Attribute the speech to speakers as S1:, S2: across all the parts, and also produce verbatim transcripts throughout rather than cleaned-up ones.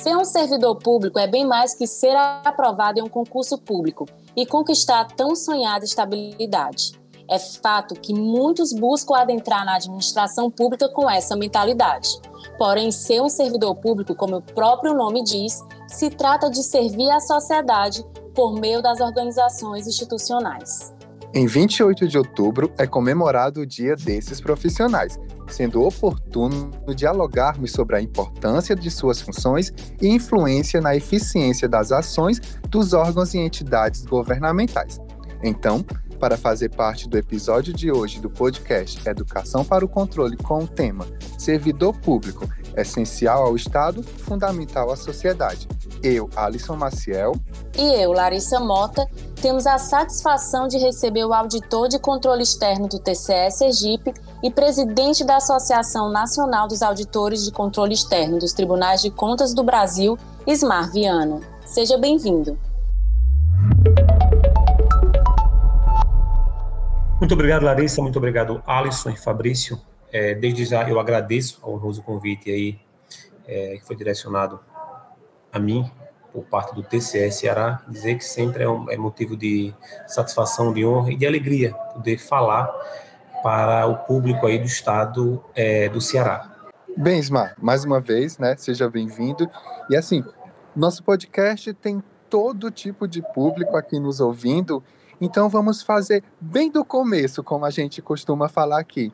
S1: Ser um servidor público é bem mais que ser aprovado em um concurso público e conquistar a tão sonhada estabilidade. É fato que muitos buscam adentrar na administração pública com essa mentalidade. Porém, ser um servidor público, como o próprio nome diz, se trata de servir à sociedade por meio das organizações institucionais.
S2: Em vinte e oito de outubro é comemorado o Dia desses profissionais, sendo oportuno dialogarmos sobre a importância de suas funções e influência na eficiência das ações dos órgãos e entidades governamentais. Então, para fazer parte do episódio de hoje do podcast Educação para o Controle com o tema Servidor Público, essencial ao Estado, fundamental à sociedade. Eu, Alisson Maciel.
S1: E eu, Larissa Mota, temos a satisfação de receber o auditor de controle externo do T C E Sergipe e presidente da Associação Nacional dos Auditores de Controle Externo dos Tribunais de Contas do Brasil, Ismar Viana. Seja bem-vindo.
S3: Muito obrigado, Larissa. Muito obrigado, Alisson e Fabrício. É, desde já eu agradeço ao honroso convite aí, é, que foi direcionado a mim, por parte do T C E Ceará, dizer que sempre é, um, é motivo de satisfação, de honra e de alegria poder falar para o público aí do estado é, do Ceará.
S2: Bem, Ismar, mais uma vez, né, seja bem-vindo. E assim, nosso podcast tem todo tipo de público aqui nos ouvindo, então vamos fazer bem do começo, como a gente costuma falar aqui.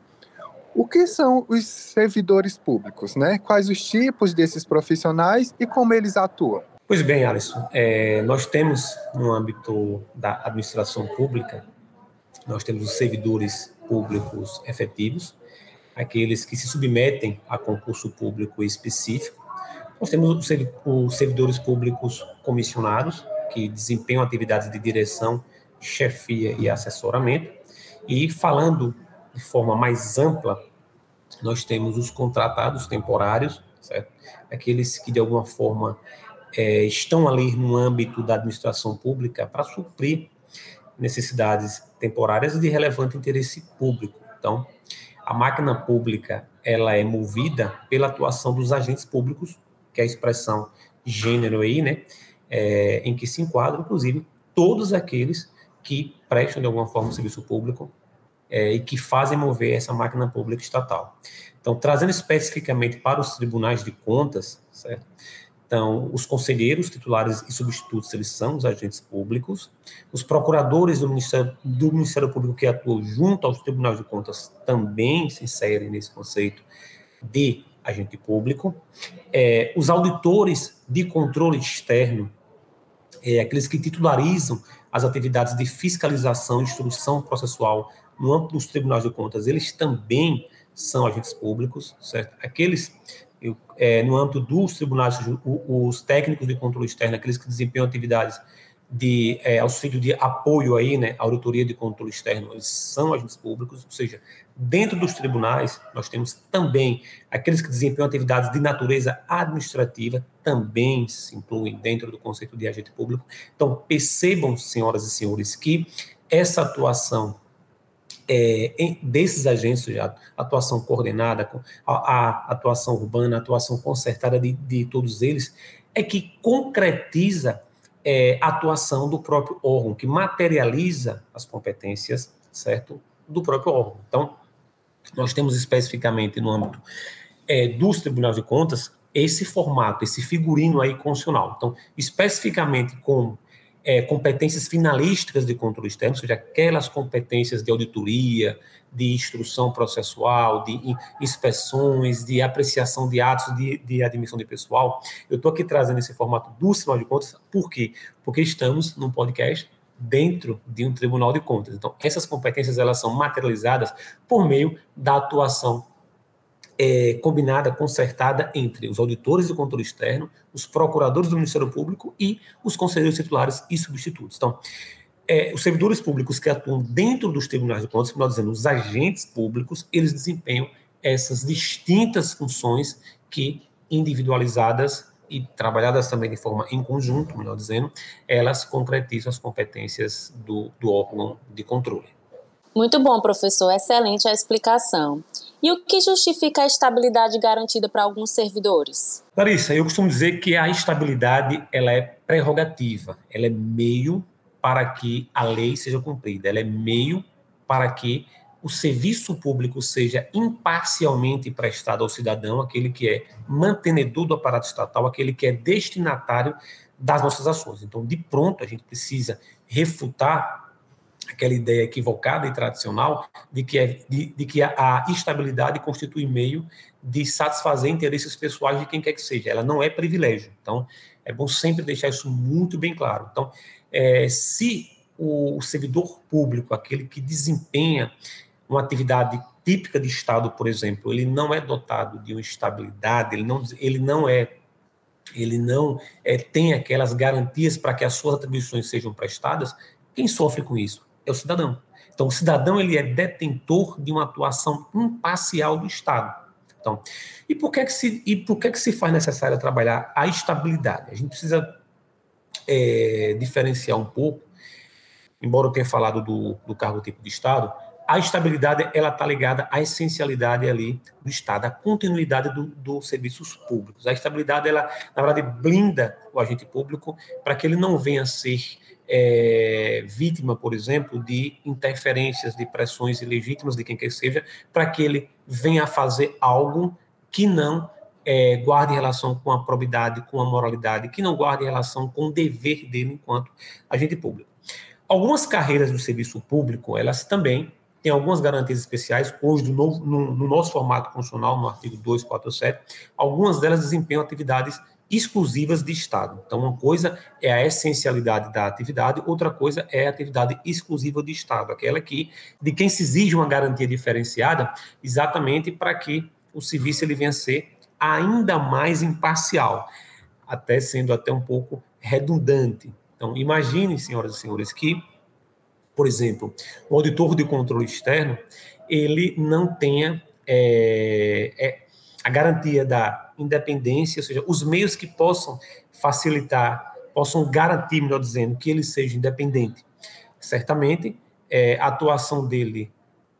S2: O que são os servidores públicos, né? Quais os tipos desses profissionais e como eles atuam?
S3: Pois bem, Alisson, é, nós temos no âmbito da administração pública, nós temos os servidores públicos efetivos, aqueles que se submetem a concurso público específico. Nós temos os servidores públicos comissionados, que desempenham atividades de direção, chefia e assessoramento. E falando de forma mais ampla, nós temos os contratados temporários, certo? Aqueles que de alguma forma é, estão ali no âmbito da administração pública para suprir necessidades temporárias de relevante interesse público. Então, a máquina pública ela é movida pela atuação dos agentes públicos, que é a expressão gênero aí, né? É, em que se enquadram, inclusive, todos aqueles que prestam de alguma forma um serviço público é, e que fazem mover essa máquina pública estatal. Então, trazendo especificamente para os tribunais de contas, certo? Então, os conselheiros, titulares e substitutos, eles são os agentes públicos. Os procuradores do Ministério, do Ministério Público que atuam junto aos tribunais de contas também se inserem nesse conceito de agente público. É, os auditores de controle externo, é, aqueles que titularizam as atividades de fiscalização e instrução processual no âmbito dos tribunais de contas, eles também são agentes públicos, certo? Aqueles, eu, é, no âmbito dos tribunais, os técnicos de controle externo, aqueles que desempenham atividades de é, auxílio de apoio aí, né, à auditoria de controle externo, eles são agentes públicos, ou seja, dentro dos tribunais, nós temos também aqueles que desempenham atividades de natureza administrativa, também se incluem dentro do conceito de agente público. Então, percebam, senhoras e senhores, que essa atuação é, em, desses agentes, já, atuação coordenada, a, a atuação urbana, a atuação concertada de, de todos eles, é que concretiza É, a atuação do próprio órgão, que materializa as competências, certo, do próprio órgão. Então, nós temos especificamente no âmbito é, dos tribunais de contas esse formato, esse figurino aí constitucional. Então, especificamente com é, competências finalísticas de controle externo, ou seja, aquelas competências de auditoria, de instrução processual, de inspeções, de apreciação de atos de, de admissão de pessoal. Eu estou aqui trazendo esse formato do Tribunal de Contas, por quê? Porque estamos num podcast dentro de um Tribunal de Contas. Então, essas competências elas são materializadas por meio da atuação é, combinada, concertada entre os auditores de controle externo, os procuradores do Ministério Público e os conselheiros titulares e substitutos. Então, É, os servidores públicos que atuam dentro dos tribunais de contas, como nós dizemos, os agentes públicos, eles desempenham essas distintas funções que, individualizadas e trabalhadas também de forma em conjunto, melhor dizendo, elas concretizam as competências do, do órgão de controle.
S1: Muito bom, professor. Excelente a explicação. E o que justifica a estabilidade garantida para alguns servidores?
S3: Larissa, eu costumo dizer que a estabilidade ela é prerrogativa, ela é meio para que a lei seja cumprida, ela é meio para que o serviço público seja imparcialmente prestado ao cidadão, aquele que é mantenedor do aparato estatal, aquele que é destinatário das nossas ações. Então, de pronto, a gente precisa refutar aquela ideia equivocada e tradicional de que, é, de, de que a, a estabilidade constitui meio de satisfazer interesses pessoais de quem quer que seja. Ela não é privilégio. Então, é bom sempre deixar isso muito bem claro. Então, é, se o, o servidor público, aquele que desempenha uma atividade típica de Estado, por exemplo, ele não é dotado de uma estabilidade, ele não, ele não é ele não é, tem aquelas garantias para que as suas atribuições sejam prestadas, quem sofre com isso? É o cidadão. Então, o cidadão ele é detentor de uma atuação imparcial do Estado. Então, e por que que se, e por que que se faz necessário trabalhar a estabilidade? A gente precisa é, diferenciar um pouco, embora eu tenha falado do, do cargo tipo de Estado, a estabilidade ela está ligada à essencialidade ali do Estado, à continuidade dos do serviços públicos. A estabilidade, ela, na verdade, blinda o agente público para que ele não venha a ser é, vítima, por exemplo, de interferências, de pressões ilegítimas de quem quer que seja, para que ele venha a fazer algo que não é, guarde relação com a probidade, com a moralidade, que não guarde relação com o dever dele enquanto agente público. Algumas carreiras do serviço público, elas também tem algumas garantias especiais, hoje do novo, no, no nosso formato constitucional, no artigo duzentos e quarenta e sete, algumas delas desempenham atividades exclusivas de Estado. Então, uma coisa é a essencialidade da atividade, outra coisa é a atividade exclusiva de Estado, aquela que, de quem se exige uma garantia diferenciada, exatamente para que o serviço ele venha a ser ainda mais imparcial, até sendo até um pouco redundante. Então, imagine, senhoras e senhores, que por exemplo, o auditor de controle externo, ele não tenha é, é, a garantia da independência, ou seja, os meios que possam facilitar, possam garantir, melhor dizendo, que ele seja independente. Certamente, é, a atuação dele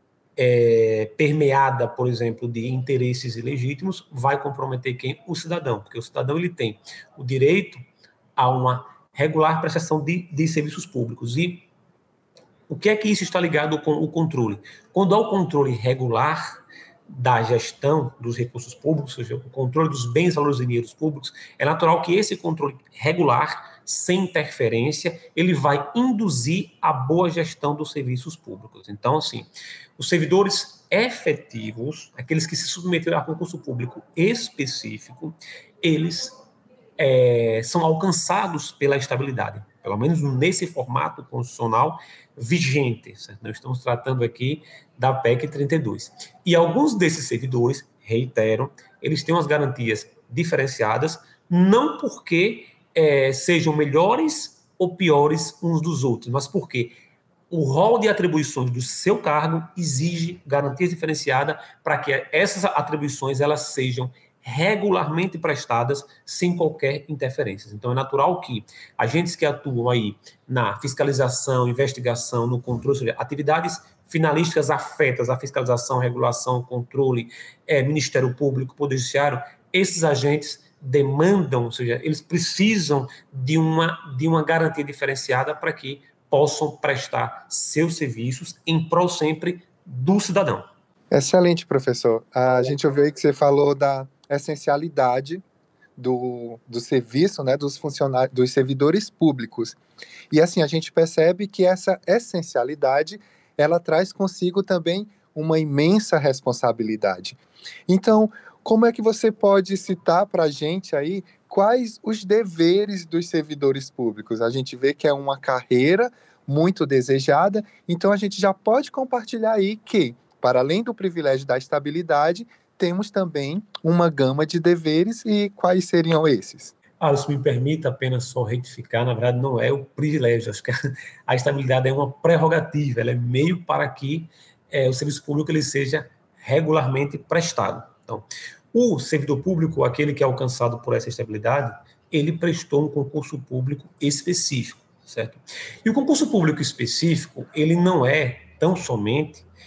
S3: é, permeada, por exemplo, de interesses ilegítimos, vai comprometer quem? O cidadão, porque o cidadão ele tem o direito a uma regular prestação de, de serviços públicos. E o que é que isso está ligado com o controle? Quando há o controle regular da gestão dos recursos públicos, ou seja, o controle dos bens, valores e dinheiros públicos, é natural que esse controle regular, sem interferência, ele vai induzir a boa gestão dos serviços públicos. Então, assim, os servidores efetivos, aqueles que se submeteram a concurso público específico, eles é, são alcançados pela estabilidade, pelo menos nesse formato constitucional vigente. Certo? Nós estamos tratando aqui da P E C trinta e dois. E alguns desses servidores, reitero, eles têm umas garantias diferenciadas, não porque é, sejam melhores ou piores uns dos outros, mas porque o rol de atribuições do seu cargo exige garantias diferenciadas para que essas atribuições elas sejam regularmente prestadas sem qualquer interferência. Então, é natural que agentes que atuam aí na fiscalização, investigação, no controle, ou seja, atividades finalísticas afetas à fiscalização, regulação, controle, é, Ministério Público, Poder Judiciário, esses agentes demandam, ou seja, eles precisam de uma, de uma garantia diferenciada para que possam prestar seus serviços em prol sempre do cidadão.
S2: Excelente, professor. A gente ouviu aí que você falou da essencialidade do, do serviço, né, dos funcionários, dos servidores públicos. E assim, a gente percebe que essa essencialidade, ela traz consigo também uma imensa responsabilidade. Então, como é que você pode citar para a gente aí quais os deveres dos servidores públicos? A gente vê que é uma carreira muito desejada, então a gente já pode compartilhar aí que, para além do privilégio da estabilidade, temos também uma gama de deveres, e quais seriam esses?
S3: Ah, se me permita apenas só retificar, na verdade não é o privilégio, acho que a estabilidade é uma prerrogativa, ela é meio para que é, o serviço público ele seja regularmente prestado. Então, o servidor público, aquele que é alcançado por essa estabilidade, ele prestou um concurso público específico, certo? E o concurso público específico, ele não é tão somente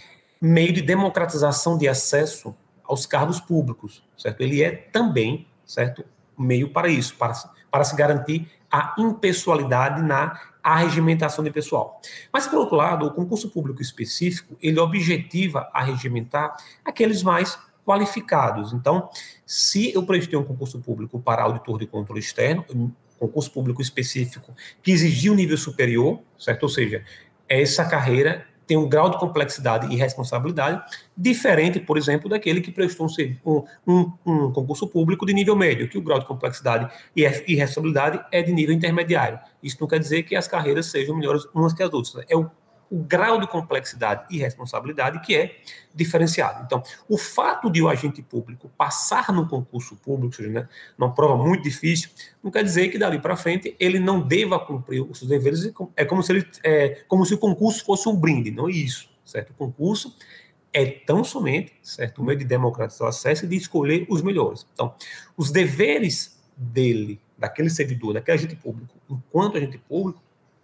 S3: meio de democratização de acesso aos cargos públicos, certo? Ele é também, certo, meio para isso, para, para se garantir a impessoalidade na arregimentação de pessoal. Mas, por outro lado, o concurso público específico, ele objetiva a regimentar aqueles mais qualificados. Então, se eu prestei um concurso público para auditor de controle externo, um concurso público específico que exigia um nível superior, certo? Ou seja, essa carreira tem um grau de complexidade e responsabilidade diferente, por exemplo, daquele que prestou um, um, um concurso público de nível médio, que o grau de complexidade e responsabilidade é de nível intermediário. Isso não quer dizer que as carreiras sejam melhores umas que as outras. É o, o grau de complexidade e responsabilidade que é diferenciado. Então, o fato de o agente público passar no concurso público, seja, né, numa prova muito difícil, não quer dizer que dali para frente ele não deva cumprir os seus deveres. É como se, ele, é, como se o concurso fosse um brinde, não é isso, certo? O concurso é tão somente, certo, um meio de democratizar o acesso e de escolher os melhores. Então, os deveres dele, daquele servidor, daquele agente público, enquanto agente público,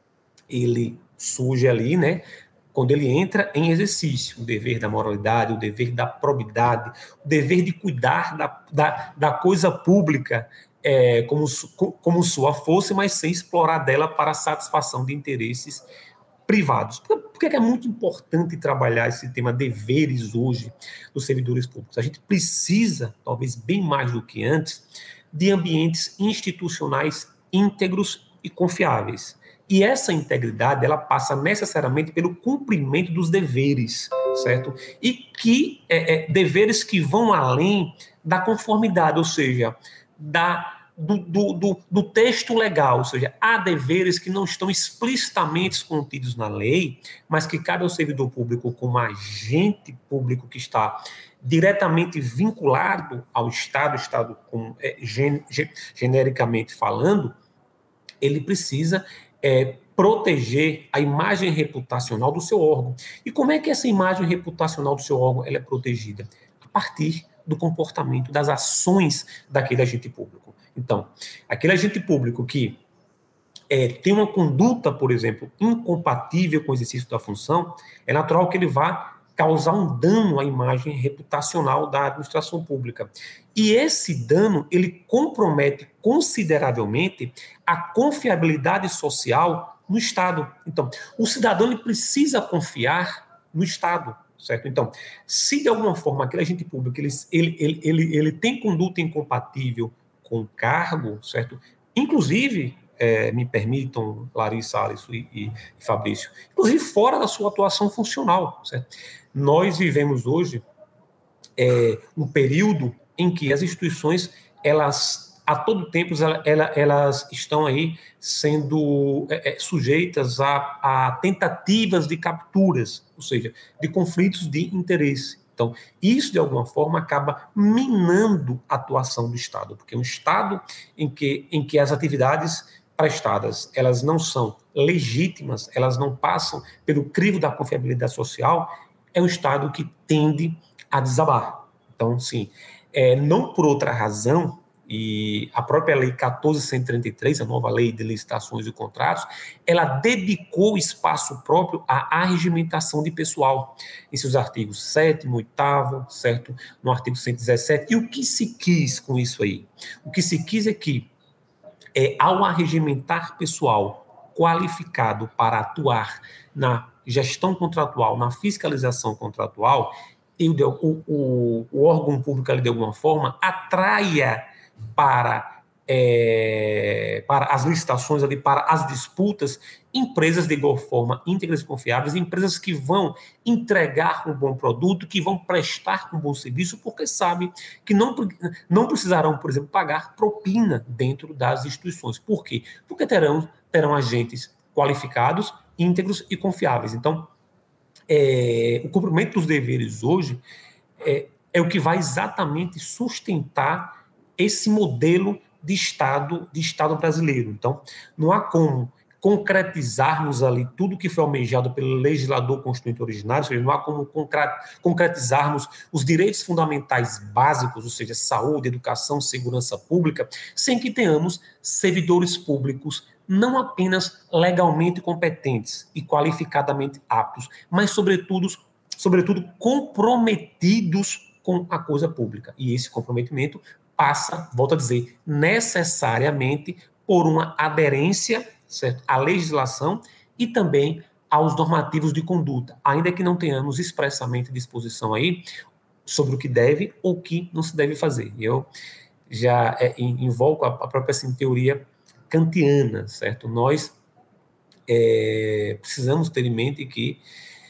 S3: ele surge ali, né, quando ele entra em exercício, o dever da moralidade, o dever da probidade, o dever de cuidar da, da, da coisa pública é, como, como sua força, mas sem explorar dela para a satisfação de interesses privados. Por, por que é muito importante trabalhar esse tema deveres hoje dos servidores públicos? A gente precisa, talvez bem mais do que antes, de ambientes institucionais íntegros e confiáveis. E essa integridade, ela passa necessariamente pelo cumprimento dos deveres, certo? E que é, é, deveres que vão além da conformidade, ou seja, da, do, do, do, do texto legal, ou seja, há deveres que não estão explicitamente contidos na lei, mas que cabe ao servidor público como agente público que está diretamente vinculado ao Estado, Estado com, é, gen, genericamente falando, ele precisa É, proteger a imagem reputacional do seu órgão. E como é que essa imagem reputacional do seu órgão ela é protegida? A partir do comportamento, das ações daquele agente público. Então, aquele agente público que é, tem uma conduta, por exemplo, incompatível com o exercício da função, é natural que ele vá causar um dano à imagem reputacional da administração pública. E esse dano, ele compromete consideravelmente a confiabilidade social no Estado. Então, o cidadão ele precisa confiar no Estado, certo? Então, se de alguma forma aquele agente público ele, ele, ele, ele, ele tem conduta incompatível com o cargo, certo? Inclusive, é, me permitam, Larissa, Alisson e, e, e Fabrício, inclusive fora da sua atuação funcional, certo? Nós vivemos hoje é, um período em que as instituições, elas, a todo tempo, elas, elas estão aí sendo é, sujeitas a, a tentativas de capturas, ou seja, de conflitos de interesse. Então, isso, de alguma forma, acaba minando a atuação do Estado, porque um Estado em que, em que as atividades prestadas, elas não são legítimas, elas não passam pelo crivo da confiabilidade social, é um Estado que tende a desabar. Então, sim, é, não por outra razão, e a própria Lei quatorze mil cento e trinta e três, a nova Lei de Licitações e Contratos, ela dedicou espaço próprio à arregimentação de pessoal, em seus artigos sétimo, oitavo, certo? No artigo cento e dezessete. E o que se quis com isso aí? O que se quis é que, é, ao arregimentar pessoal qualificado para atuar na gestão contratual, na fiscalização contratual, e o, o, o órgão público, ali, de alguma forma, atraia para, é, para as licitações, ali, para as disputas, empresas de igual forma íntegras e confiáveis, empresas que vão entregar um bom produto, que vão prestar um bom serviço, porque sabem que não, não precisarão, por exemplo, pagar propina dentro das instituições. Por quê? Porque terão, terão agentes qualificados, íntegros e confiáveis. Então, é, o cumprimento dos deveres hoje é, é o que vai exatamente sustentar esse modelo de Estado, de Estado brasileiro. Então, não há como concretizarmos ali tudo que foi almejado pelo legislador constituinte originário, ou seja, não há como concretizarmos os direitos fundamentais básicos, ou seja, saúde, educação, segurança pública, sem que tenhamos servidores públicos não apenas legalmente competentes e qualificadamente aptos, mas, sobretudo, sobretudo comprometidos com a coisa pública. E esse comprometimento passa, volto a dizer, necessariamente por uma aderência, certo, à legislação e também aos normativos de conduta, ainda que não tenhamos expressamente disposição aí sobre o que deve ou o que não se deve fazer. Eu já é, invoco a, a própria assim, teoria kantiana, certo? Nós é, precisamos ter em mente que,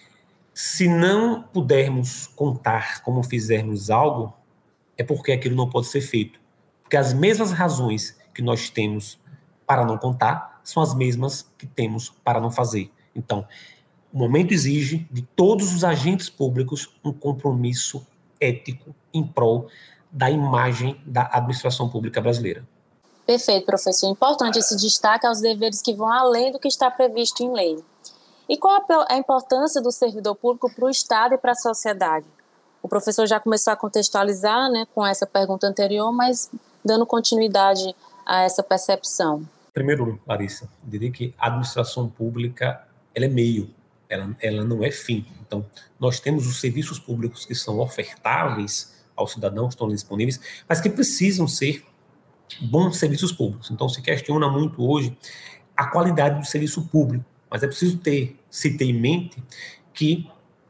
S3: se não pudermos contar como fizermos algo, é porque aquilo não pode ser feito. Porque as mesmas razões que nós temos para não contar são as mesmas que temos para não fazer. Então, o momento exige de todos os agentes públicos um compromisso ético em prol da imagem da administração pública brasileira.
S1: Perfeito, professor. Importante esse destaque aos deveres que vão além do que está previsto em lei. E qual a importância do servidor público para o Estado e para a sociedade? O professor já começou a contextualizar, né, com essa pergunta anterior, mas dando continuidade a essa percepção.
S3: Primeiro, Larissa, eu diria que a administração pública ela é meio, ela, ela não é fim. Então, nós temos os serviços públicos que são ofertáveis aos cidadãos, estão disponíveis, mas que precisam ser bons serviços públicos. Então, se questiona muito hoje a qualidade do serviço público, mas é preciso ter, se ter em mente que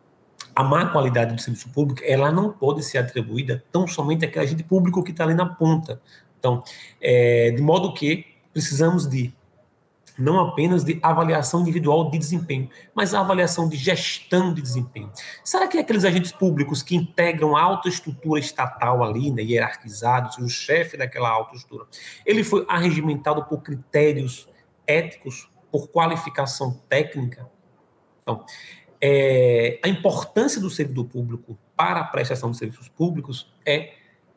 S3: a má qualidade do serviço público, ela não pode ser atribuída tão somente àquele agente público que está ali na ponta. Então, é, de modo que precisamos de, não apenas de avaliação individual de desempenho, mas a avaliação de gestão de desempenho. Será que aqueles agentes públicos que integram a alta estrutura estatal ali, né, hierarquizados, o chefe daquela alta estrutura, ele foi arregimentado por critérios éticos, por qualificação técnica? Então, é, a importância do servidor público para a prestação de serviços públicos é,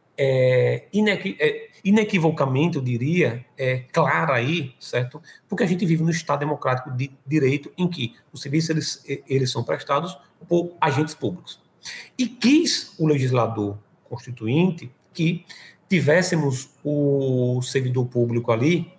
S3: é, inequi, é inequivocamente, eu diria, é clara aí, certo? Porque a gente vive no Estado democrático de direito em que os serviços eles, eles são prestados por agentes públicos. E quis o legislador constituinte que tivéssemos o servidor público ali,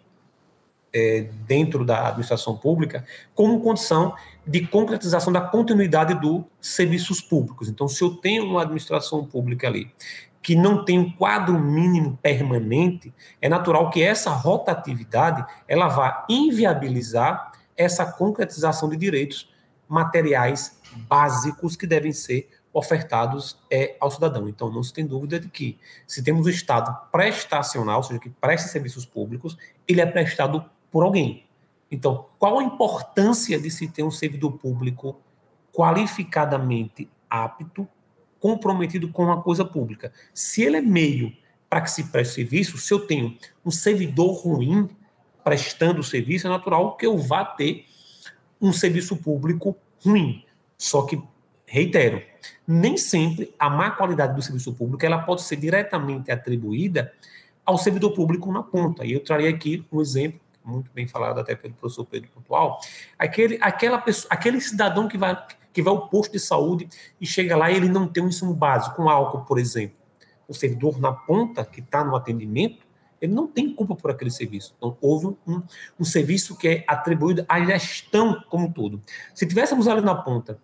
S3: É, dentro da administração pública, como condição de concretização da continuidade dos serviços públicos. Então, se eu tenho uma administração pública ali que não tem um quadro mínimo permanente, é natural que essa rotatividade ela vá inviabilizar essa concretização de direitos materiais básicos que devem ser ofertados é, ao cidadão. Então, não se tem dúvida de que, se temos um Estado prestacional, ou seja, que presta serviços públicos, ele é prestado por alguém. Então, qual a importância de se ter um servidor público qualificadamente apto, comprometido com a coisa pública? Se ele é meio para que se preste serviço, se eu tenho um servidor ruim prestando o serviço, é natural que eu vá ter um serviço público ruim. Só que, reitero, nem sempre a má qualidade do serviço público ela pode ser diretamente atribuída ao servidor público na ponta. E eu traria aqui um exemplo muito bem falado até pelo professor Pedro Pontual, aquele, aquela pessoa, aquele cidadão que vai, que vai ao posto de saúde e chega lá e ele não tem um insumo básico, com álcool, por exemplo. O servidor na ponta, que está no atendimento, ele não tem culpa por aquele serviço. Então, houve um, um serviço que é atribuído à gestão como um todo. Se tivéssemos ali na ponta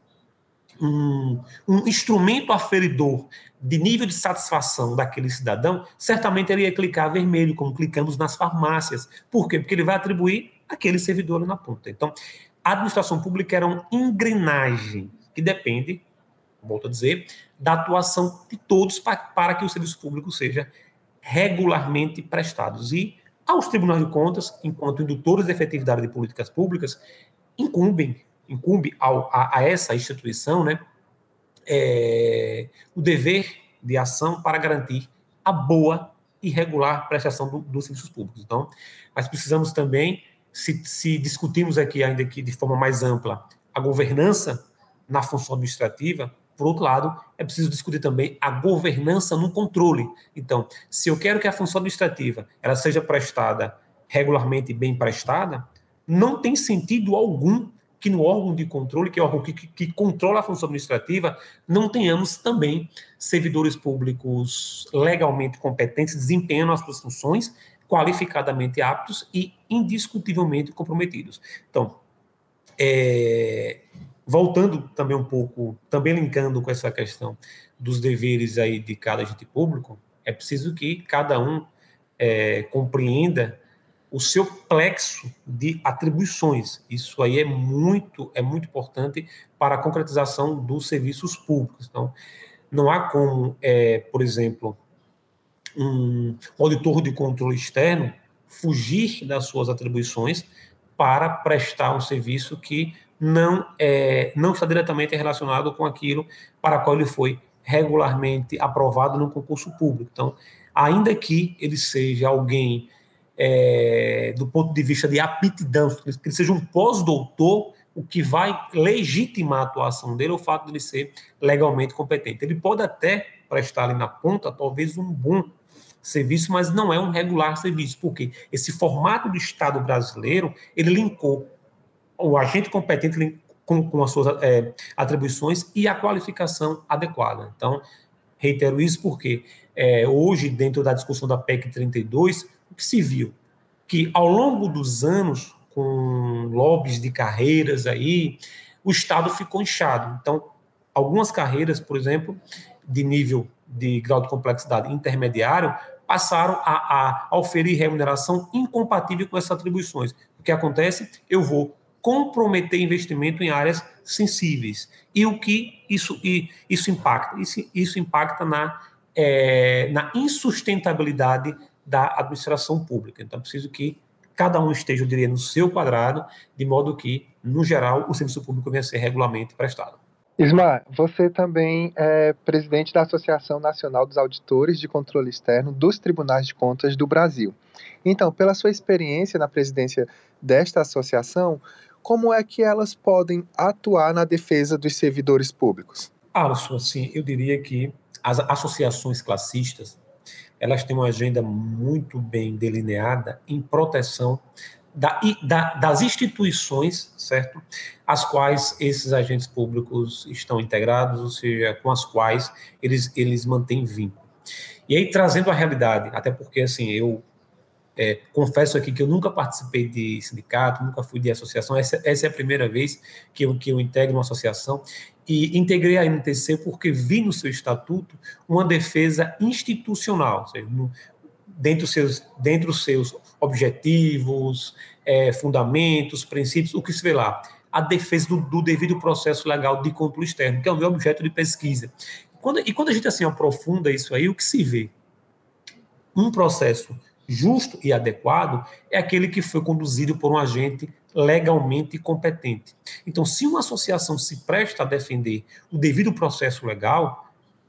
S3: um, um instrumento aferidor de nível de satisfação daquele cidadão, certamente ele ia clicar vermelho, como clicamos nas farmácias. Por quê? Porque ele vai atribuir aquele servidor ali na ponta. Então, a administração pública era uma engrenagem que depende, volto a dizer, da atuação de todos para, para que o serviço público seja regularmente prestados. E aos tribunais de contas, enquanto indutores de efetividade de políticas públicas, incumbem, incumbe ao, a, a essa instituição, né, É, o dever de ação para garantir a boa e regular prestação do, dos serviços públicos. Então, mas precisamos também, se, se discutirmos aqui ainda que de forma mais ampla a governança na função administrativa, por outro lado, é preciso discutir também a governança no controle. Então, se eu quero que a função administrativa ela seja prestada regularmente bem prestada, não tem sentido algum que no órgão de controle, que é o órgão que, que, que controla a função administrativa, não tenhamos também servidores públicos legalmente competentes, desempenhando as suas funções, qualificadamente aptos e indiscutivelmente comprometidos. Então, é, voltando também um pouco, também linkando com essa questão dos deveres aí de cada agente público, é preciso que cada um é, compreenda o seu plexo de atribuições. Isso aí é muito, é muito importante para a concretização dos serviços públicos. Então, não há como, é, por exemplo, um auditor de controle externo fugir das suas atribuições para prestar um serviço que não, é, não está diretamente relacionado com aquilo para o qual ele foi regularmente aprovado no concurso público. Então, ainda que ele seja alguém, é, do ponto de vista de aptidão, que ele seja um pós-doutor, o que vai legitimar a atuação dele é o fato de ele ser legalmente competente. Ele pode até prestar ali na ponta, talvez, um bom serviço, mas não é um regular serviço, porque esse formato do Estado brasileiro, ele linkou o agente competente com, com as suas é, atribuições e a qualificação adequada. Então, reitero isso porque é, hoje, dentro da discussão da P E C trinta e dois, o que se viu? Que ao longo dos anos, com lobbies de carreiras aí, o Estado ficou inchado. Então, algumas carreiras, por exemplo, de nível de grau de complexidade intermediário, passaram a, a oferir remuneração incompatível com essas atribuições. O que acontece? Eu vou comprometer investimento em áreas sensíveis. E o que isso, e, isso impacta? Isso, isso impacta na, é, na insustentabilidade da administração pública. Então, é preciso que cada um esteja, eu diria, no seu quadrado, de modo que, no geral, o serviço público venha a ser regularmente prestado.
S2: Ismar, você também é presidente da Associação Nacional dos Auditores de Controle Externo dos Tribunais de Contas do Brasil. Então, pela sua experiência na presidência desta associação, como é que elas podem atuar na defesa dos servidores públicos?
S3: Alisson, assim, eu diria que as associações classistas, elas têm uma agenda muito bem delineada em proteção Da, da, das instituições, certo? As quais esses agentes públicos estão integrados, ou seja, com as quais eles, eles mantêm vínculo. E aí, trazendo a realidade, até porque, assim, eu é, confesso aqui que eu nunca participei de sindicato, nunca fui de associação, essa, essa é a primeira vez que eu, que eu integro uma associação, e integrei a N T C porque vi no seu estatuto uma defesa institucional, ou seja, no, dentro dos seus, dentro dos seus objetivos, é, fundamentos, princípios, o que se vê lá? A defesa do, do devido processo legal de controle externo, que é o meu objeto de pesquisa. Quando, e quando a gente assim aprofunda isso aí, o que se vê? Um processo justo e adequado é aquele que foi conduzido por um agente legalmente competente. Então, se uma associação se presta a defender o devido processo legal,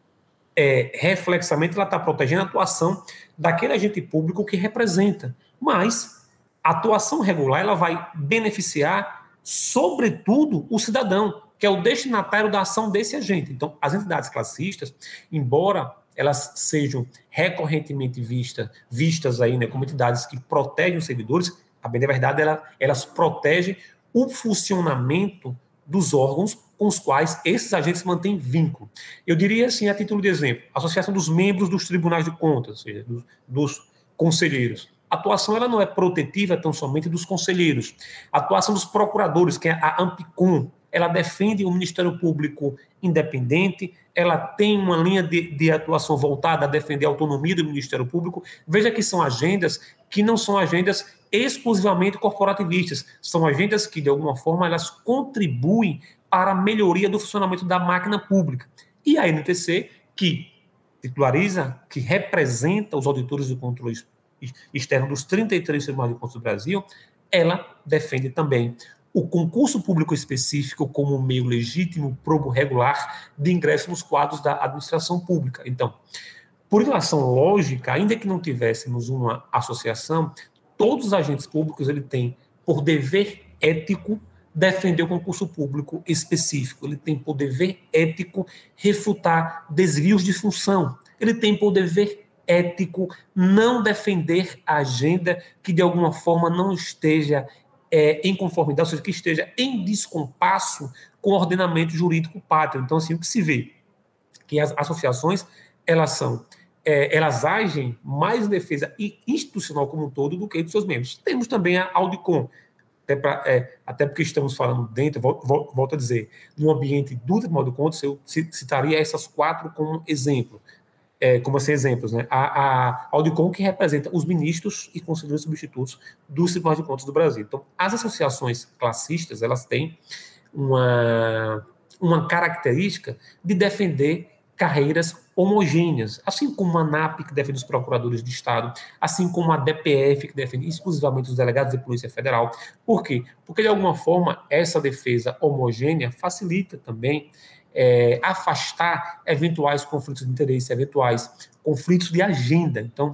S3: É, reflexamente, ela está protegendo a atuação daquele agente público que representa. Mas a atuação regular ela vai beneficiar, sobretudo, o cidadão, que é o destinatário da ação desse agente. Então, as entidades classistas, embora elas sejam recorrentemente vistas, vistas aí, né, como entidades que protegem os servidores, a bem da verdade, ela, elas protegem o funcionamento dos órgãos com os quais esses agentes mantêm vínculo. Eu diria assim, a título de exemplo, a Associação dos Membros dos Tribunais de Contas, ou seja, dos, dos conselheiros. A atuação ela não é protetiva tão somente dos conselheiros. A atuação dos procuradores, que é a AMPICOM, ela defende o Ministério Público independente, ela tem uma linha de, de atuação voltada a defender a autonomia do Ministério Público. Veja que são agendas que não são agendas exclusivamente corporativistas, são agendas que, de alguma forma, elas contribuem para a melhoria do funcionamento da máquina pública. E a N T C, que titulariza, que representa os auditores do controle externo dos trinta e três tribunais de contas do Brasil, ela defende também o concurso público específico como meio legítimo, probo regular de ingresso nos quadros da administração pública. Então, por relação lógica, ainda que não tivéssemos uma associação, todos os agentes públicos ele têm por dever ético defender o concurso público específico. Ele tem por dever ético refutar desvios de função. Ele tem por dever ético não defender a agenda que, de alguma forma, não esteja é, em conformidade, ou seja, que esteja em descompasso com o ordenamento jurídico pátrio. Então, assim, o que se vê? Que as associações, elas são, é, elas agem mais em defesa institucional como um todo do que dos seus membros. Temos também a Audicom, até, pra, é, até porque estamos falando dentro, volto, volto a dizer, no ambiente do Tribunal de Contas, eu citaria essas quatro como exemplo, é, como assim, exemplos, né? A, a Audicom, que representa os ministros e conselheiros substitutos dos Tribunais de Contas do Brasil. Então, as associações classistas, elas têm uma, uma característica de defender carreiras homogêneas, assim como a ANAP, que defende os procuradores de Estado, assim como a D P F, que defende exclusivamente os delegados de Polícia Federal. Por quê? Porque, de alguma forma, essa defesa homogênea facilita também é, afastar eventuais conflitos de interesse, eventuais conflitos de agenda. Então,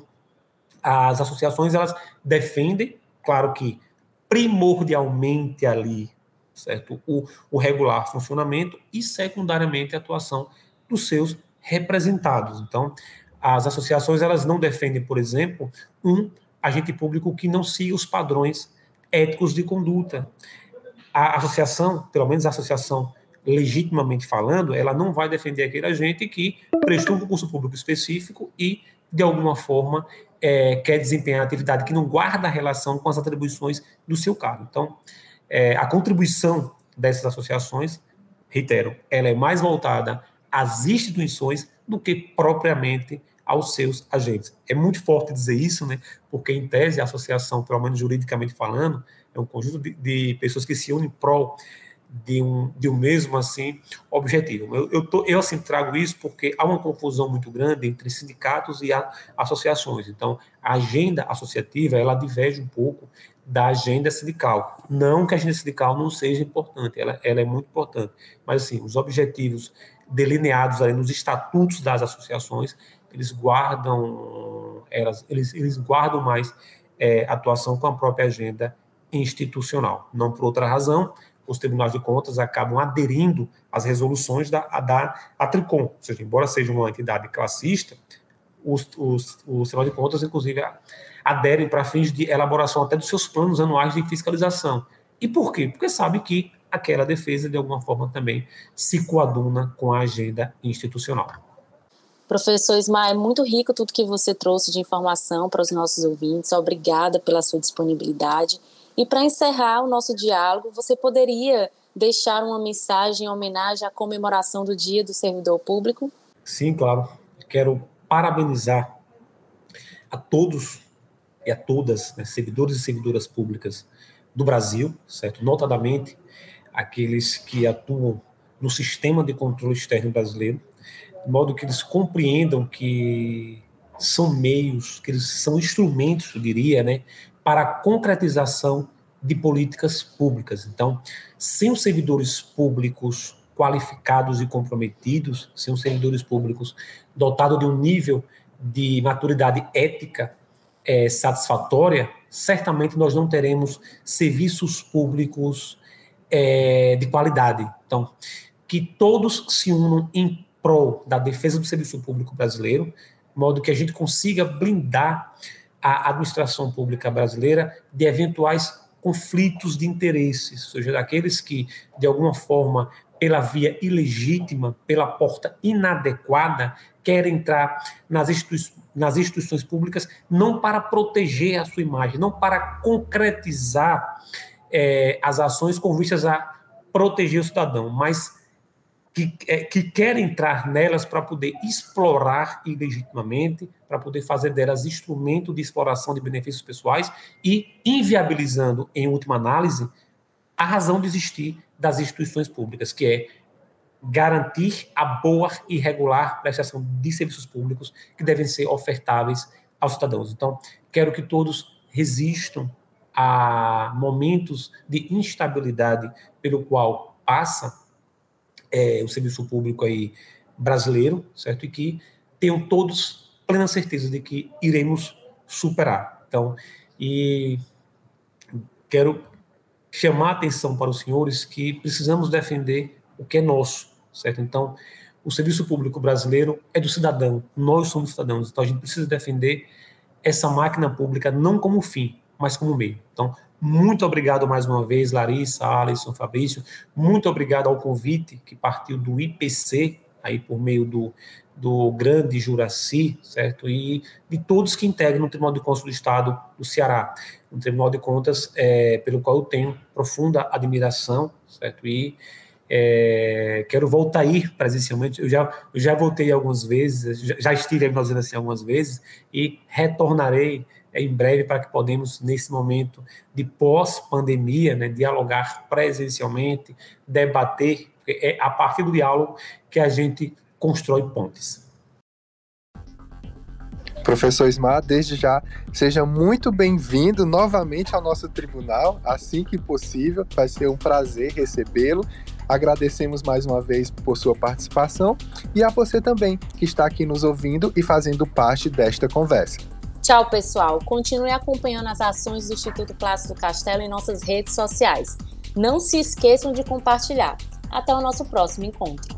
S3: as associações, elas defendem, claro que primordialmente ali, certo? O, o regular funcionamento e, secundariamente, a atuação dos seus representados. Então, as associações, elas não defendem, por exemplo, um agente público que não siga os padrões éticos de conduta. A associação, pelo menos a associação legitimamente falando, ela não vai defender aquele agente que prestou um concurso público específico e, de alguma forma, é, quer desempenhar atividade que não guarda relação com as atribuições do seu cargo. Então, é, a contribuição dessas associações, reitero, ela é mais voltada às instituições do que propriamente aos seus agentes. É muito forte dizer isso, né? Porque, em tese, a associação, pelo menos juridicamente falando, é um conjunto de, de pessoas que se unem em prol de um, de um mesmo, assim, objetivo. Eu, eu, tô, eu, assim, trago isso porque há uma confusão muito grande entre sindicatos e a, associações. Então, a agenda associativa, ela diverge um pouco da agenda sindical. Não que a agenda sindical não seja importante, ela, ela é muito importante, mas, assim, os objetivos delineados ali nos estatutos das associações, eles guardam, elas, eles, eles guardam mais é, atuação com a própria agenda institucional. Não por outra razão, os tribunais de contas acabam aderindo às resoluções da, da a Tricom, ou seja, embora seja uma entidade classista, os, os, os tribunais de contas, inclusive, aderem para fins de elaboração até dos seus planos anuais de fiscalização. E por quê? Porque sabe que aquela defesa, de alguma forma, também se coaduna com a agenda institucional.
S1: Professor Ismael, é muito rico tudo que você trouxe de informação para os nossos ouvintes. Obrigada pela sua disponibilidade. E para encerrar o nosso diálogo, você poderia deixar uma mensagem em homenagem à comemoração do Dia do Servidor Público?
S3: Sim, claro. Quero parabenizar a todos e a todas, né, servidores e servidoras públicas do Brasil, certo? Notadamente aqueles que atuam no sistema de controle externo brasileiro, de modo que eles compreendam que são meios, que eles são instrumentos, eu diria, né, para a concretização de políticas públicas. Então, sem os servidores públicos qualificados e comprometidos, sem os servidores públicos dotados de um nível de maturidade ética é, satisfatória, certamente nós não teremos serviços públicos é, de qualidade. Então, que todos se unam em prol da defesa do serviço público brasileiro, de modo que a gente consiga blindar a administração pública brasileira de eventuais conflitos de interesses, ou seja, daqueles que, de alguma forma, pela via ilegítima, pela porta inadequada, querem entrar nas, institui- nas instituições públicas não para proteger a sua imagem, não para concretizar é, as ações com vistas a proteger o cidadão, mas que, é, que querem entrar nelas para poder explorar ilegitimamente, para poder fazer delas instrumento de exploração de benefícios pessoais e inviabilizando, em última análise, a razão de existir das instituições públicas, que é garantir a boa e regular prestação de serviços públicos que devem ser ofertáveis aos cidadãos. Então, quero que todos resistam a momentos de instabilidade pelo qual passa é, o serviço público aí brasileiro, certo? E que tenham todos plena certeza de que iremos superar. Então, e quero chamar a atenção para os senhores que precisamos defender o que é nosso, certo? Então, o serviço público brasileiro é do cidadão, nós somos cidadãos, então a gente precisa defender essa máquina pública não como fim, mas como meio. Então, muito obrigado mais uma vez, Larissa, Alisson, Fabrício, muito obrigado ao convite que partiu do I P C, aí por meio do, do grande Juraci, certo? E de todos que integram o Tribunal de Contas do Estado do Ceará, um Tribunal de Contas é, pelo qual eu tenho profunda admiração, certo? E é, quero voltar a ir presencialmente. Eu já, eu já voltei algumas vezes, já, já estive fazendo assim algumas vezes e retornarei em breve para que podemos, nesse momento de pós-pandemia, né, dialogar presencialmente, debater. É a partir do diálogo que a gente constrói pontes.
S2: Professor Ismar, desde já, seja muito bem-vindo novamente ao nosso tribunal, assim que possível, vai ser um prazer recebê-lo. Agradecemos mais uma vez por sua participação e a você também, que está aqui nos ouvindo e fazendo parte desta conversa.
S1: Tchau, pessoal. Continue acompanhando as ações do Instituto Plácido Castelo em nossas redes sociais. Não se esqueçam de compartilhar. Até o nosso próximo encontro.